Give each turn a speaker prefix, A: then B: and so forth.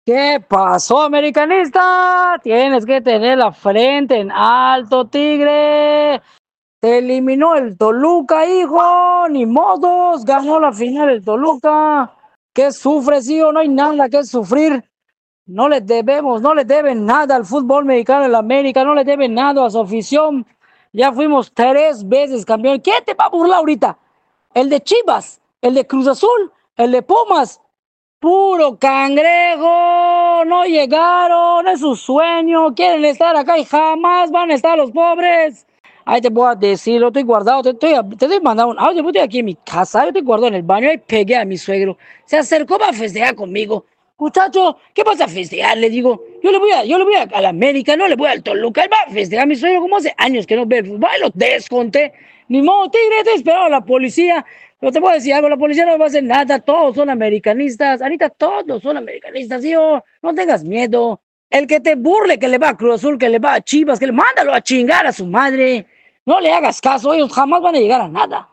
A: ¿Qué pasó, americanista? Tienes que tener la frente en alto, tigre. Te eliminó el Toluca, hijo. Ni modos. Ganó la final el Toluca. ¿Qué sufres, hijo? No hay nada que sufrir. No le debemos, no le deben nada al fútbol mexicano en la América. No le deben nada a su afición. Ya fuimos 3 veces campeón. ¿Quién te va a burlar ahorita? El de Chivas, el de Cruz Azul, el de Pumas. Puro cangrejo, no llegaron, es su sueño, quieren estar acá y jamás van a estar los pobres. Ahí te voy a decir, lo estoy guardado, te estoy mandando un audio, yo estoy aquí en mi casa, yo estoy guardado en el baño, ahí pegué a mi suegro, se acercó para festejar conmigo. Muchacho, ¿qué vas a festejar? Le digo, yo le voy a la América, no le voy al Toluca, él va a festejar a mi suegro como hace años que no ve el fútbol, lo desconté. Ni modo, tigre, estoy esperando a la policía. Pero te puedo decir algo, la policía no va a hacer nada, todos son americanistas, ahorita todos son americanistas, hijo, no tengas miedo. El que te burle que le va a Cruz Azul, que le va a Chivas, que le mándalo a chingar a su madre. No le hagas caso, ellos jamás van a llegar a nada.